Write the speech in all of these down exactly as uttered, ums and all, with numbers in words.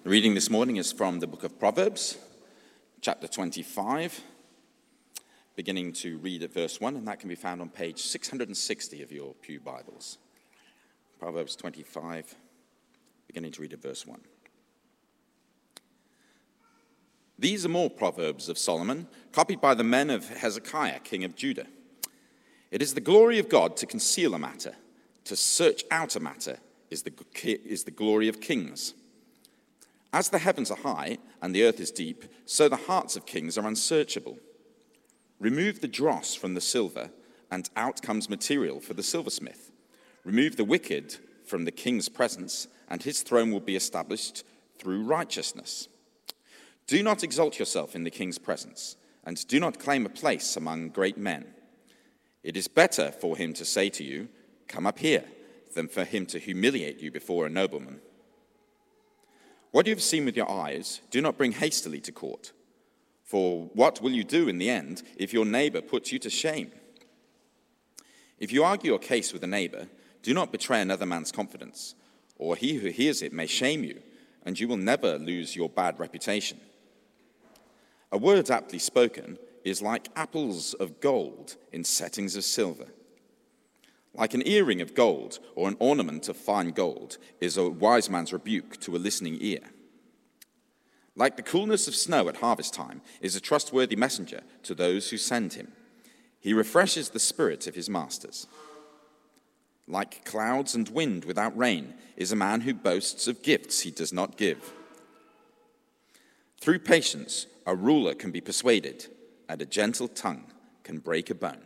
The reading this morning is from the book of Proverbs, chapter twenty-five, beginning to read at verse one, and that can be found on page six hundred sixty of your Pew Bibles. Proverbs twenty-five, beginning to read at verse one. These are more proverbs of Solomon, copied by the men of Hezekiah, king of Judah. It is the glory of God to conceal a matter. To search out a matter is the, is the glory of kings. As the heavens are high and the earth is deep, so the hearts of kings are unsearchable. Remove the dross from the silver, and out comes material for the silversmith. Remove the wicked from the king's presence, and his throne will be established through righteousness. Do not exalt yourself in the king's presence, and do not claim a place among great men. It is better for him to say to you, "Come up here," than for him to humiliate you before a nobleman. What you have seen with your eyes, do not bring hastily to court. For what will you do in the end if your neighbor puts you to shame? If you argue your case with a neighbor, do not betray another man's confidence, or he who hears it may shame you, and you will never lose your bad reputation. A word aptly spoken is like apples of gold in settings of silver. Like an earring of gold or an ornament of fine gold is a wise man's rebuke to a listening ear. Like the coolness of snow at harvest time is a trustworthy messenger to those who send him. He refreshes the spirit of his masters. Like clouds and wind without rain is a man who boasts of gifts he does not give. Through patience, a ruler can be persuaded, and a gentle tongue can break a bone.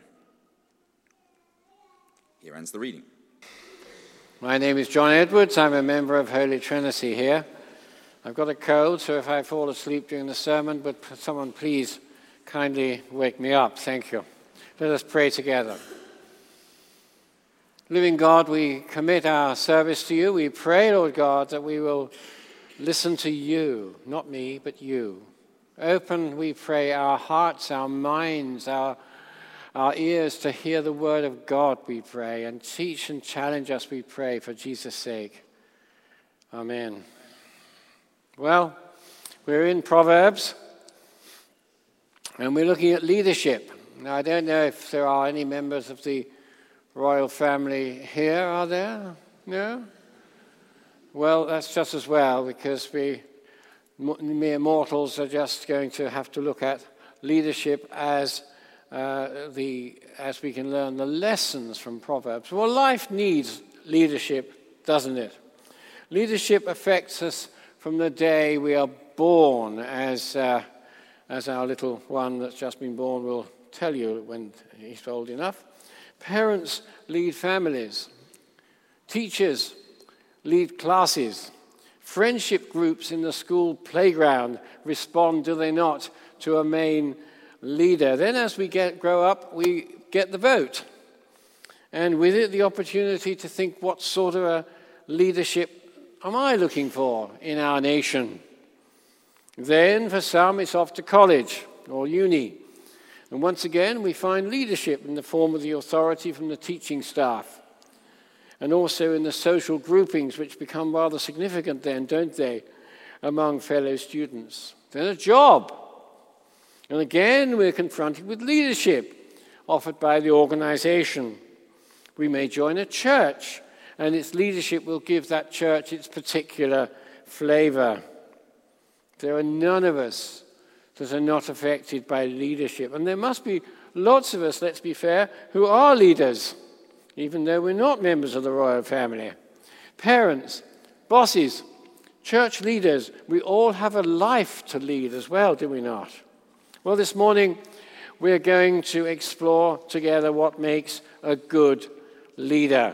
Here ends the reading. My name is John Edwards. I'm a member of Holy Trinity here. I've got a cold, so if I fall asleep during the sermon, but someone please kindly wake me up. Thank you. Let us pray together. Living God, we commit our service to you. We pray, Lord God, that we will listen to you, not me, but you. Open, we pray, our hearts, our minds, our Our ears to hear the word of God, we pray, and teach and challenge us, we pray, for Jesus' sake. Amen. Well, we're in Proverbs, and we're looking at leadership. Now, I don't know if there are any members of the royal family here, are there? No? Well, that's just as well, because we mere mortals are just going to have to look at leadership as Uh, the as we can learn the lessons from Proverbs. Well, life needs leadership, doesn't it? Leadership affects us from the day we are born, as uh, as our little one that's just been born will tell you when he's old enough. Parents lead families. Teachers lead classes. Friendship groups in the school playground respond, do they not, to a main leader. Then as we get grow up, we get the vote. And with it, the opportunity to think, what sort of a leadership am I looking for in our nation? Then for some, it's off to college or uni. And once again, we find leadership in the form of the authority from the teaching staff. And also in the social groupings, which become rather significant then, don't they, among fellow students. Then a job. And again, we're confronted with leadership offered by the organization. We may join a church, and its leadership will give that church its particular flavor. There are none of us that are not affected by leadership. And there must be lots of us, let's be fair, who are leaders, even though we're not members of the royal family. Parents, bosses, church leaders, we all have a life to lead as well, do we not? Well, this morning we're going to explore together what makes a good leader.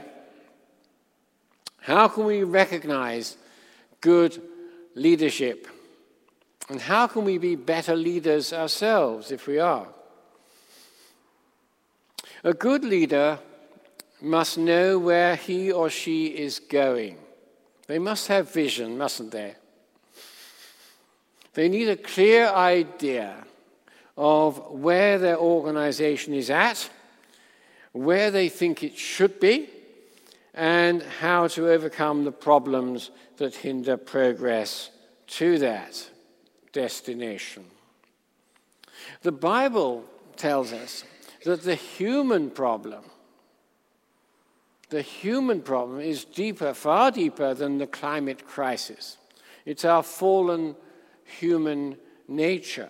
How can we recognize good leadership? And how can we be better leaders ourselves if we are? A good leader must know where he or she is going. They must have vision, mustn't they? They need a clear idea of where their organization is at, where they think it should be, and how to overcome the problems that hinder progress to that destination. The Bible tells us that the human problem, the human problem is deeper, far deeper than the climate crisis. It's our fallen human nature.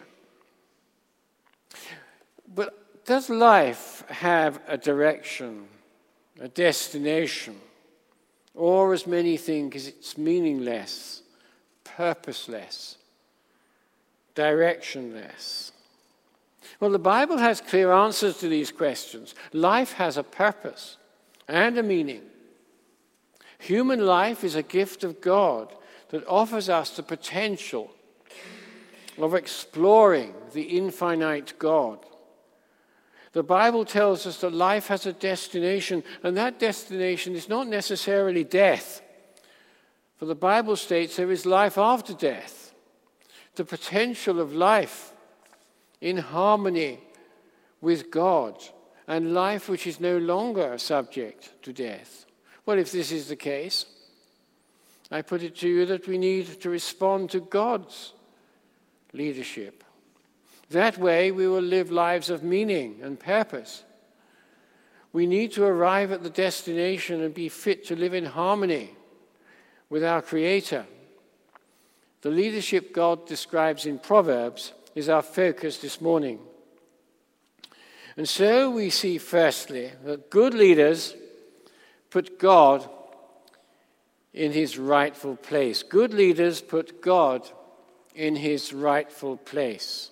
But does life have a direction, a destination, or as many think, is it's meaningless, purposeless, directionless? Well, the Bible has clear answers to these questions. Life has a purpose and a meaning. Human life is a gift of God that offers us the potential of exploring the infinite God. The Bible tells us that life has a destination, and that destination is not necessarily death. For the Bible states there is life after death. The potential of life in harmony with God, and life which is no longer subject to death. Well, if this is the case, I put it to you that we need to respond to God's leadership. That way we will live lives of meaning and purpose. We need to arrive at the destination and be fit to live in harmony with our Creator. The leadership God describes in Proverbs is our focus this morning. And so we see firstly that good leaders put God in his rightful place. Good leaders put God in his rightful place.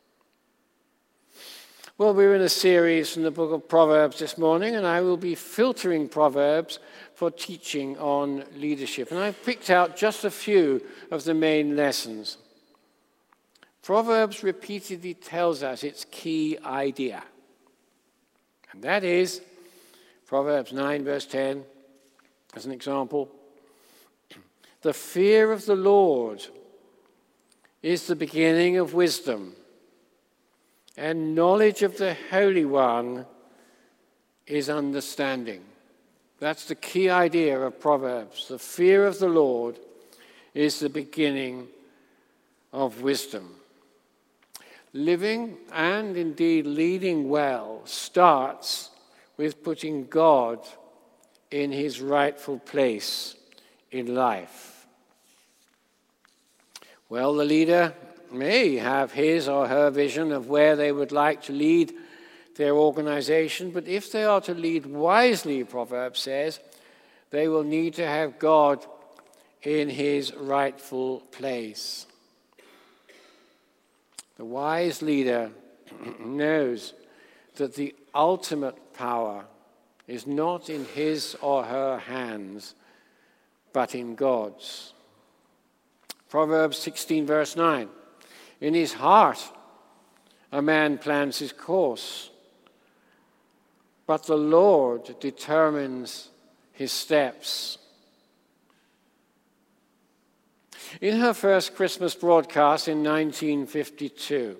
Well, we're in a series from the book of Proverbs this morning, and I will be filtering Proverbs for teaching on leadership. And I've picked out just a few of the main lessons. Proverbs repeatedly tells us its key idea. And that is, Proverbs nine, verse ten, as an example, the fear of the Lord is the beginning of wisdom, and knowledge of the Holy One is understanding. That's the key idea of Proverbs. The fear of the Lord is the beginning of wisdom. Living and indeed leading well starts with putting God in his rightful place in life. Well, the leader may have his or her vision of where they would like to lead their organization, but if they are to lead wisely, Proverbs says, they will need to have God in his rightful place. The wise leader knows that the ultimate power is not in his or her hands, but in God's. Proverbs sixteen, verse nine. In his heart, a man plans his course, but the Lord determines his steps. In her first Christmas broadcast in nineteen fifty-two,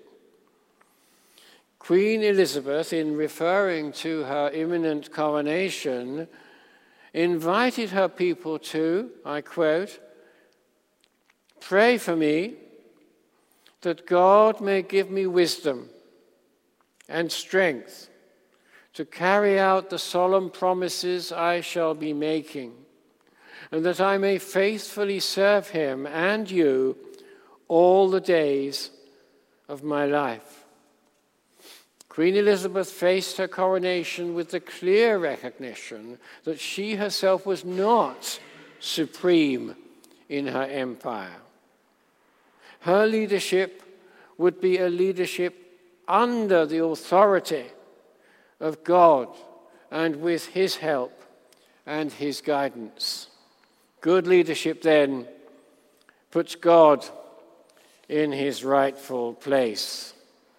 Queen Elizabeth, in referring to her imminent coronation, invited her people to, I quote, "Pray for me that God may give me wisdom and strength to carry out the solemn promises I shall be making, and that I may faithfully serve him and you all the days of my life." Queen Elizabeth faced her coronation with the clear recognition that she herself was not supreme in her empire. Her leadership would be a leadership under the authority of God and with his help and his guidance. Good leadership, then, puts God in his rightful place.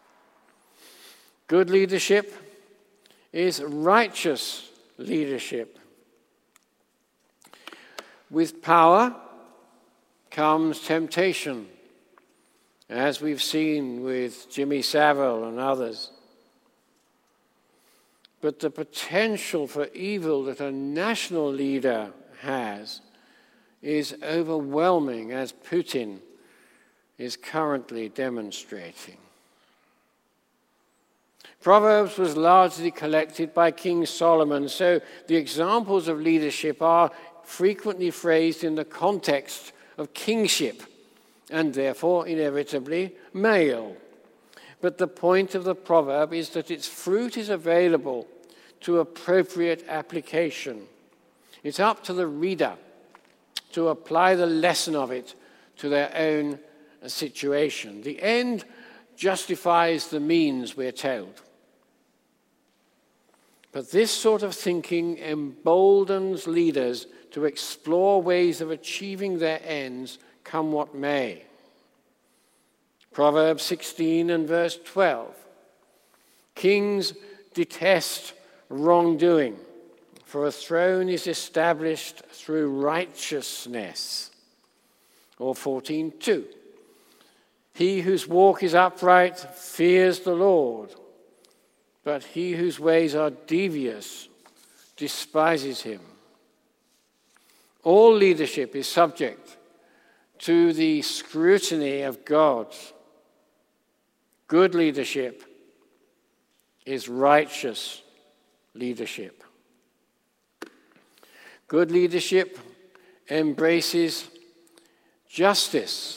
Good leadership is righteous leadership. With power comes temptation, as we've seen with Jimmy Savile and others. But the potential for evil that a national leader has is overwhelming, as Putin is currently demonstrating. Proverbs was largely collected by King Solomon, so the examples of leadership are frequently phrased in the context of kingship, and therefore inevitably male. But the point of the proverb is that its fruit is available to appropriate application. It's up to the reader to apply the lesson of it to their own situation. The end justifies the means, we're told. But this sort of thinking emboldens leaders to explore ways of achieving their ends, come what may. Proverbs sixteen and verse twelve. Kings detest wrongdoing, for a throne is established through righteousness. Or fourteen two. He whose walk is upright fears the Lord, but he whose ways are devious despises him. All leadership is subject to the scrutiny of God. Good leadership is righteous leadership. Good leadership embraces justice.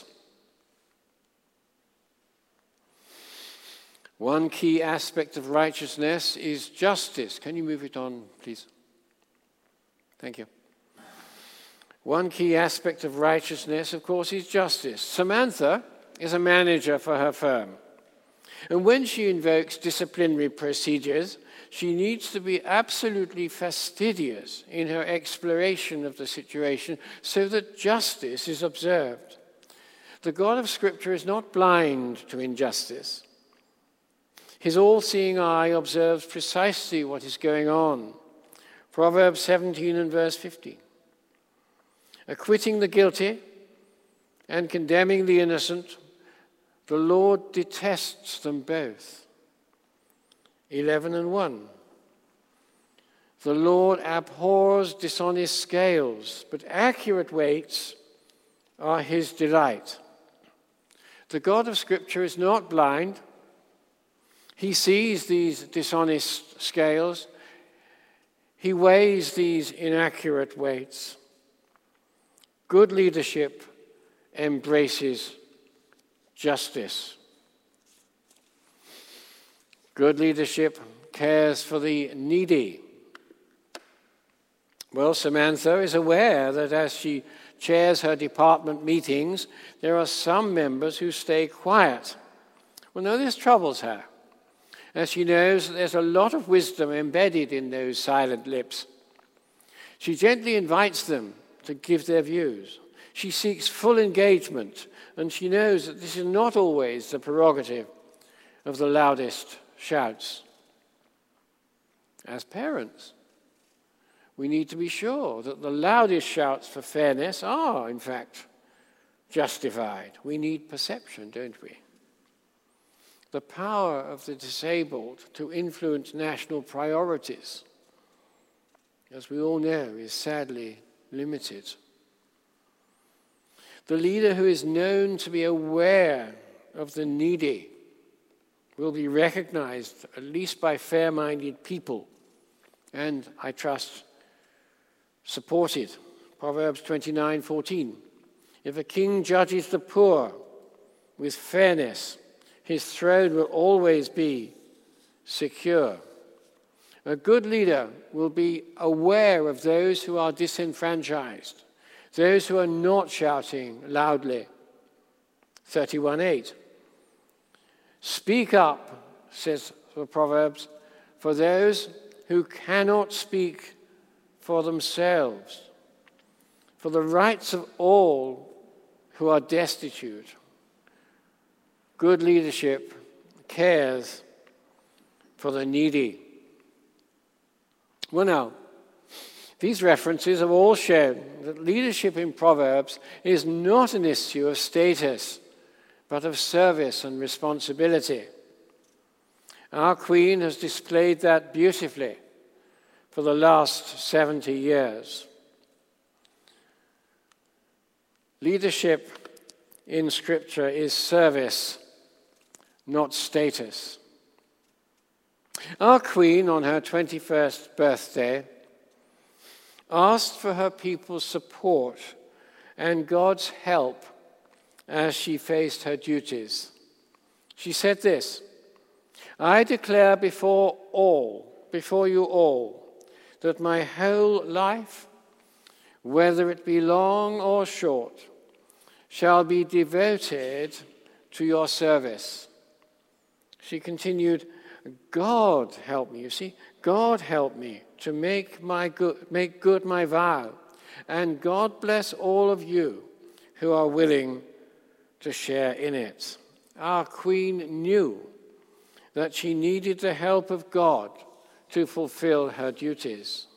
One key aspect of righteousness is justice. Can you move it on, please? Thank you. One key aspect of righteousness, of course, is justice. Samantha is a manager for her firm. And when she invokes disciplinary procedures, she needs to be absolutely fastidious in her exploration of the situation so that justice is observed. The God of Scripture is not blind to injustice. His all-seeing eye observes precisely what is going on. Proverbs seventeen and verse fifteen. Acquitting the guilty and condemning the innocent, the Lord detests them both. eleven and one. The Lord abhors dishonest scales, but accurate weights are his delight. The God of Scripture is not blind. He sees these dishonest scales. He weighs these inaccurate weights. Good leadership embraces justice. Good leadership cares for the needy. Well, Samantha is aware that as she chairs her department meetings, there are some members who stay quiet. Well, no, this troubles her, as she knows that there's a lot of wisdom embedded in those silent lips. She gently invites them to give their views. She seeks full engagement, and she knows that this is not always the prerogative of the loudest shouts. As parents, we need to be sure that the loudest shouts for fairness are, in fact, justified. We need perception, don't we? The power of the disabled to influence national priorities, as we all know, is sadly limited. The leader who is known to be aware of the needy will be recognized, at least by fair-minded people, and, I trust, supported. Proverbs twenty-nine fourteen. If a king judges the poor with fairness, his throne will always be secure. A good leader will be aware of those who are disenfranchised, those who are not shouting loudly. thirty-one eight. Speak up, says the Proverbs, for those who cannot speak for themselves, for the rights of all who are destitute. Good leadership cares for the needy. Well, now, these references have all shown that leadership in Proverbs is not an issue of status, but of service and responsibility. Our Queen has displayed that beautifully for the last seventy years. Leadership in Scripture is service, not status. Our Queen, on her twenty-first birthday, asked for her people's support and God's help as she faced her duties. She said this, "I declare before all, before you all, that my whole life, whether it be long or short, shall be devoted to your service." She continued, "God help me," you see, "God help me to make my good, make good my vow, and God bless all of you who are willing to share in it." Our Queen knew that she needed the help of God to fulfill her duties.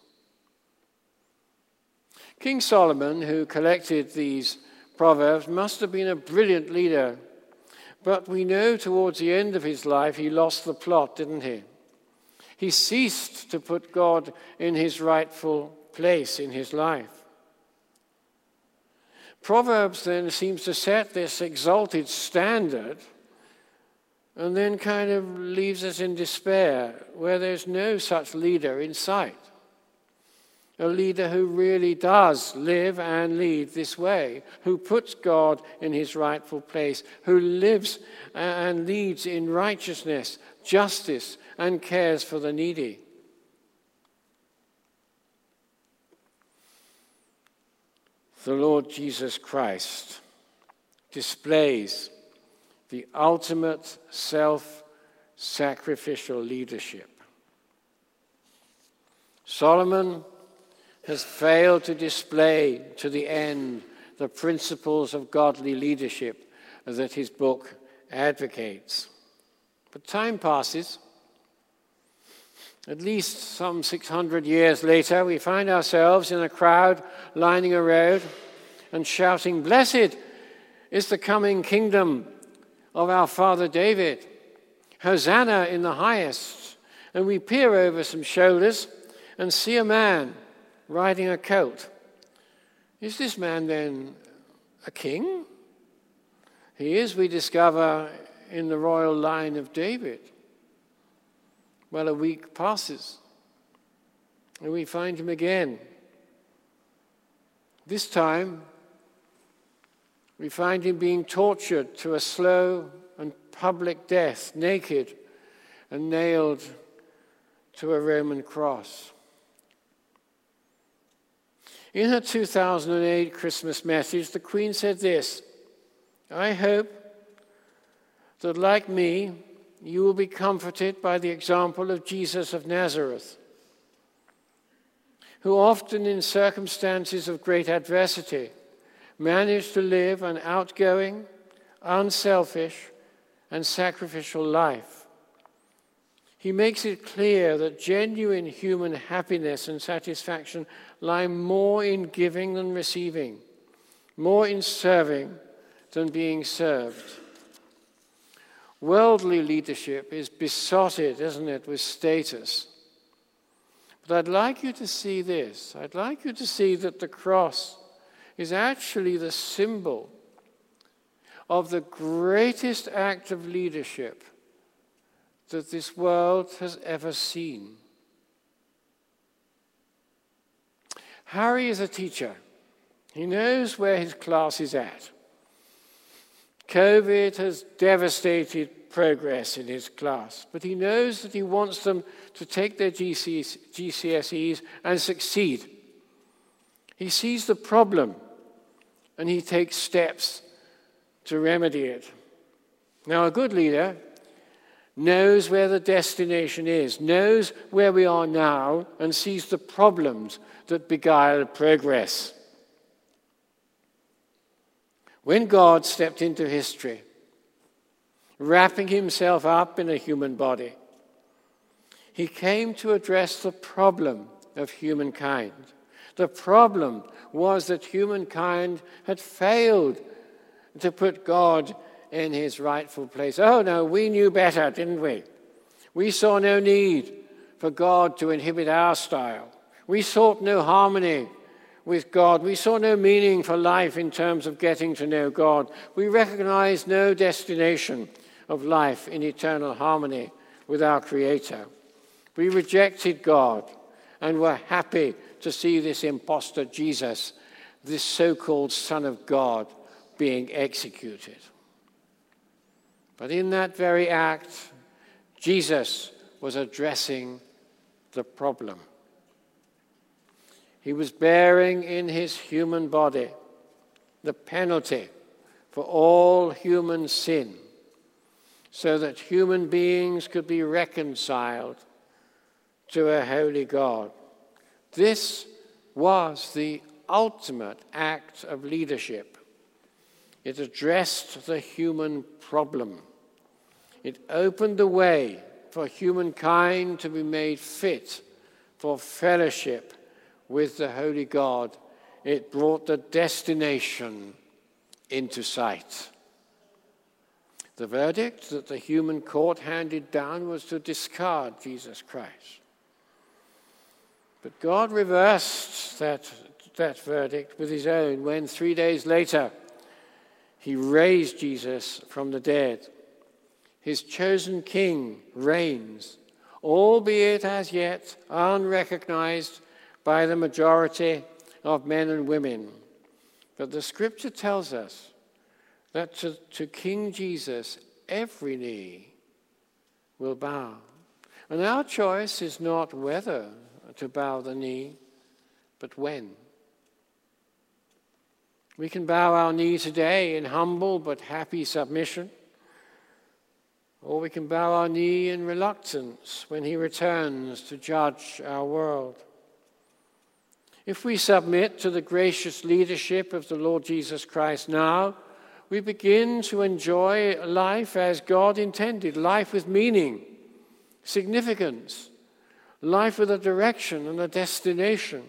King Solomon, who collected these proverbs, must have been a brilliant leader, but we know towards the end of his life he lost the plot, didn't he? He ceased to put God in his rightful place in his life. Proverbs then seems to set this exalted standard and then kind of leaves us in despair where there's no such leader in sight. A leader who really does live and lead this way, who puts God in his rightful place, who lives and leads in righteousness, justice, and cares for the needy. The Lord Jesus Christ displays the ultimate self-sacrificial leadership. Solomon has failed to display to the end the principles of godly leadership that his book advocates. But time passes. At least some six hundred years later, we find ourselves in a crowd lining a road and shouting, "Blessed is the coming kingdom of our father David. Hosanna in the highest." And we peer over some shoulders and see a man riding a colt. Is this man then a king? He is, we discover, in the royal line of David. Well, a week passes, and we find him again. This time, we find him being tortured to a slow and public death, naked and nailed to a Roman cross. In her two thousand eight Christmas message, the Queen said this, "I hope that, like me, you will be comforted by the example of Jesus of Nazareth, who often in circumstances of great adversity managed to live an outgoing, unselfish, and sacrificial life. He makes it clear that genuine human happiness and satisfaction lie more in giving than receiving, more in serving than being served. Worldly leadership is besotted, isn't it, with status. But I'd like you to see this. I'd like you to see that the cross is actually the symbol of the greatest act of leadership that this world has ever seen. Harry is a teacher. He knows where his class is at. COVID has devastated progress in his class, but he knows that he wants them to take their G C S Es and succeed. He sees the problem, and he takes steps to remedy it. Now, a good leader knows where the destination is, knows where we are now, and sees the problems that beguile progress. When God stepped into history, wrapping himself up in a human body, he came to address the problem of humankind. The problem was that humankind had failed to put God in his rightful place. Oh no, we knew better, didn't we? We saw no need for God to inhibit our style. We sought no harmony with God. We saw no meaning for life in terms of getting to know God. We recognized no destination of life in eternal harmony with our Creator. We rejected God and were happy to see this impostor Jesus, this so-called Son of God, being executed. But in that very act, Jesus was addressing the problem. He was bearing in his human body the penalty for all human sin, so that human beings could be reconciled to a holy God. This was the ultimate act of leadership. It addressed the human problem. It opened the way for humankind to be made fit for fellowship with the holy God. It brought the destination into sight. The verdict that the human court handed down was to discard Jesus Christ. But God reversed that, that verdict with his own when three days later he raised Jesus from the dead. His chosen king reigns, albeit as yet unrecognized by the majority of men and women. But the scripture tells us that to, to King Jesus, every knee will bow. And our choice is not whether to bow the knee, but when. We can bow our knee today in humble but happy submission, or we can bow our knee in reluctance when he returns to judge our world. If we submit to the gracious leadership of the Lord Jesus Christ now, we begin to enjoy life as God intended, life with meaning, significance, life with a direction and a destination.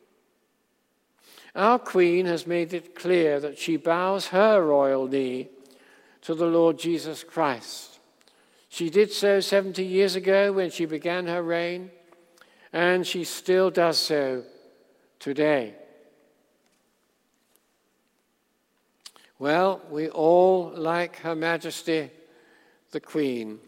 Our Queen has made it clear that she bows her royal knee to the Lord Jesus Christ. She did so seventy years ago when she began her reign, and she still does so today. Well, we all, like Her Majesty the Queen,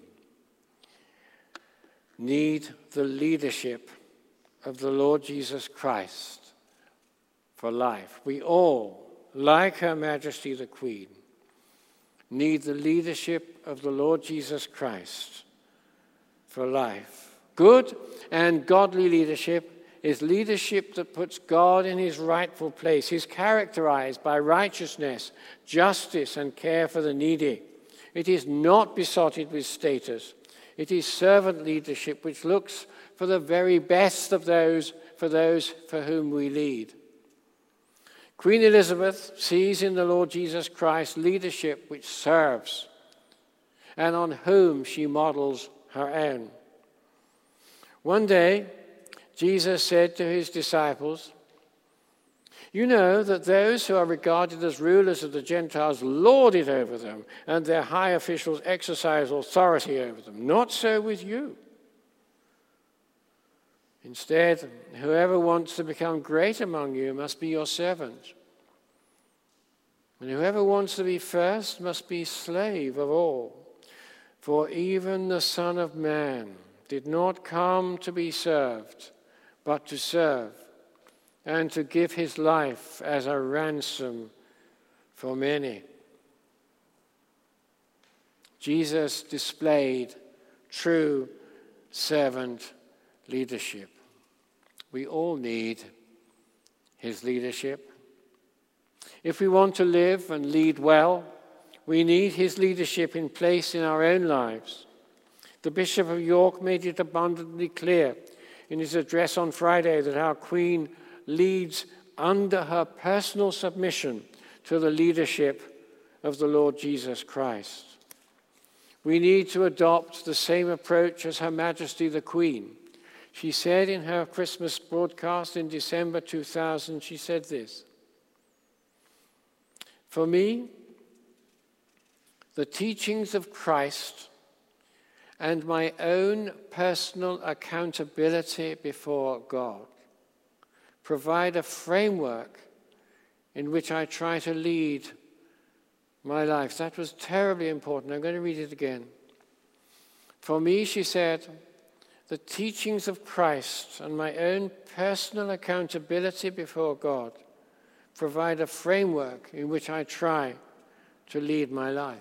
need the leadership of the Lord Jesus Christ for life. We all, like Her Majesty the Queen, need the leadership of the Lord Jesus Christ for life. Good and godly leadership is leadership that puts God in his rightful place, is characterized by righteousness, justice, and care for the needy. It is not besotted with status. It is servant leadership which looks for the very best of those for those for whom we lead. Queen Elizabeth sees in the Lord Jesus Christ leadership which serves, and on whom she models her own. One day, Jesus said to his disciples, "You know that those who are regarded as rulers of the Gentiles lord it over them, and their high officials exercise authority over them. Not so with you. Instead, whoever wants to become great among you must be your servant. And whoever wants to be first must be slave of all. For even the Son of Man did not come to be served, but to serve, and to give his life as a ransom for many." Jesus displayed true servant leadership. We all need his leadership. If we want to live and lead well, we need his leadership in place in our own lives. The Bishop of York made it abundantly clear in his address on Friday that our Queen leads under her personal submission to the leadership of the Lord Jesus Christ. We need to adopt the same approach as Her Majesty the Queen. She said in her Christmas broadcast in December two thousand, she said this, "For me, the teachings of Christ and my own personal accountability before God provide a framework in which I try to lead my life. That was terribly important. I'm going to read it again. For me, she said, the teachings of Christ and my own personal accountability before God provide a framework in which I try to lead my life.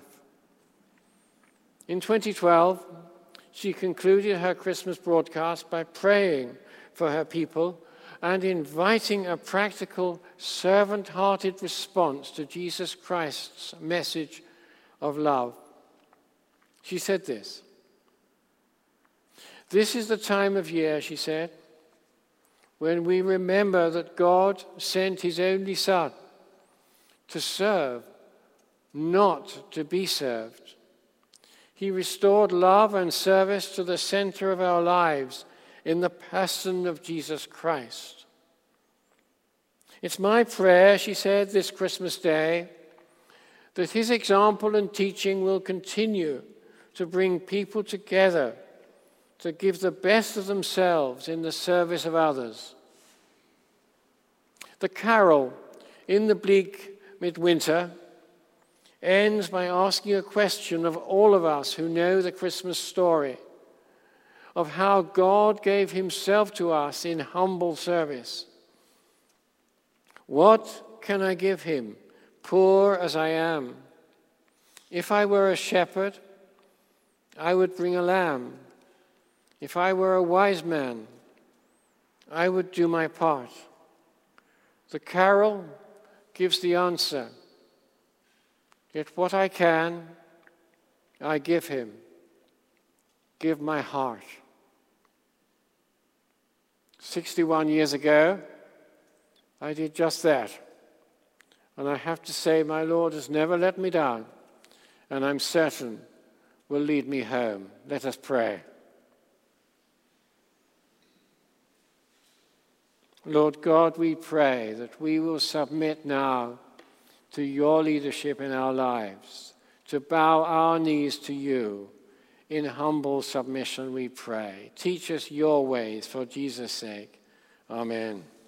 In twenty twelve, she concluded her Christmas broadcast by praying for her people and inviting a practical, servant-hearted response to Jesus Christ's message of love. She said this, "This is the time of year," she said, "when we remember that God sent his only Son to serve, not to be served. He restored love and service to the center of our lives in the person of Jesus Christ. It's my prayer," she said, "this Christmas Day, that his example and teaching will continue to bring people together to give the best of themselves in the service of others." The carol, "In the Bleak Midwinter," ends by asking a question of all of us who know the Christmas story, of how God gave himself to us in humble service. What can I give him, poor as I am? If I were a shepherd, I would bring a lamb. If I were a wise man, I would do my part. The carol gives the answer. Yet what I can, I give him. Give my heart. sixty-one years ago, I did just that. And I have to say, my Lord has never let me down, and I'm certain will lead me home. Let us pray. Lord God, we pray that we will submit now to your leadership in our lives, to bow our knees to you. In humble submission we pray. Teach us your ways for Jesus' sake. Amen.